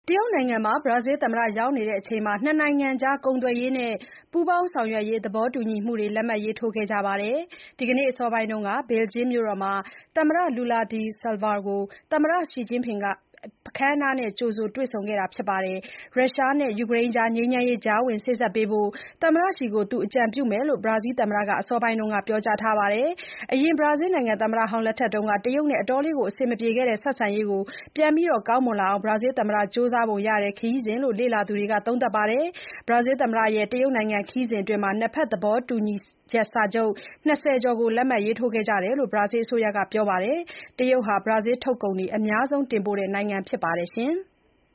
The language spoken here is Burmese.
တရုတ်နိုင်ငံမှာ ဘရာဇီးသမ္မတရောက်နေချိန်မှာ နှစ်နိုင်ငံကြား ကုန်သွယ်ရေးနဲ့ ပူးပေါင်းဆောင်ရွက်ရေး သဘောတူညီမှုတွေ လက်မှတ်ရေးထိုးခဲ့ကြပါတယ်။ ဒီနေ့အစောပိုင်းက Beijing မြို့တော်မှာ သမ္မတ Lula da Silva ကို သမ္မတ Xi Jinping က အခမ်းအနားနဲ့ ကြိုဆိုတွေ့ဆုံခဲ့တာပါ။ ရုရှားနဲ့ ယူကရိန်းကြား ငြိမ်းချမ်းရေး ကြားဝင်စေ့စပ်ပေးဖို့ သမ္မတ Xi ကို အကြံပြုမယ်လို့ ဘရာဇီးသမ္မတက အစောပိုင်းက ပြောကြားထားပါတယ်။ အရင် ဘရာဇီးသမ္မတဟောင်းလက်ထက်က တရုတ်နဲ့ အဆင်မပြေခဲ့တဲ့ ဆက်ဆံရေး ပြန်ကောင်းမွန်လာအောင် ဘရာဇီးသမ္မတ ကြိုးစားပုံရတဲ့ ခရီးစဉ်လို့ လေ့လာသူတွေက သုံးသပ်ပါတယ်။ ဘရာဇီးသမ္မတရဲ့ တရုတ်နိုင်ငံခရီးစဉ်အတွင်း နှစ်ဘက် သဘောတူညီချက်စာချုပ် 20 ကျော် လက်မှတ်ရေးထိုးခဲ့ကြတယ်လို့ ဘရာဇီးအစိုးရက ပြောပါတယ်။ တရုတ်ဟာ ဘရာဇီးထုတ်ကုန်တွေ အများဆုံးတင်ပို့တဲ့နိုင်ငံဖြစ်ပါတယ်။